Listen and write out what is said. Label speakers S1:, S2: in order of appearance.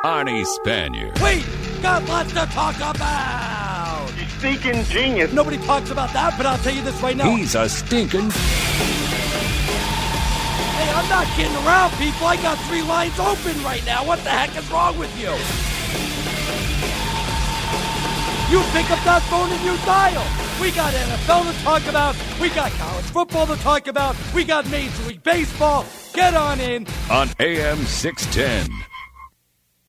S1: Arnie Spanier.
S2: Wait, got lots to talk about.
S3: You stinking genius.
S2: Nobody talks about that, but I'll tell you this right now.
S1: He's a stinking...
S2: Hey, I'm not kidding around, people. I got 3 lines open right now. What the heck is wrong with you? You pick up that phone and you dial. We got NFL to talk about. We got college football to talk about. We got Major League Baseball. Get on in.
S1: On AM 610.